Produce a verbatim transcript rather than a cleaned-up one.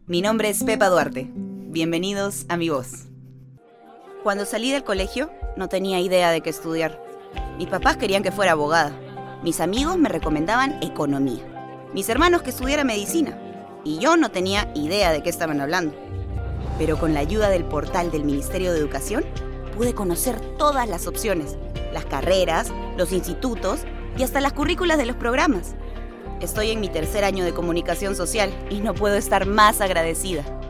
Mi nombre es Pepa Duarte. Bienvenidos a Mi Voz. Cuando salí del colegio, no tenía idea de qué estudiar. Mis papás querían que fuera abogada. Mis amigos me recomendaban economía. Mis hermanos que estudiara medicina. Y yo no tenía idea de qué estaban hablando. Pero con la ayuda del portal del Ministerio de Educación, pude conocer todas las opciones, las carreras, los institutos y hasta las currículas de los programas. Estoy en mi tercer año de comunicación social y no puedo estar más agradecida.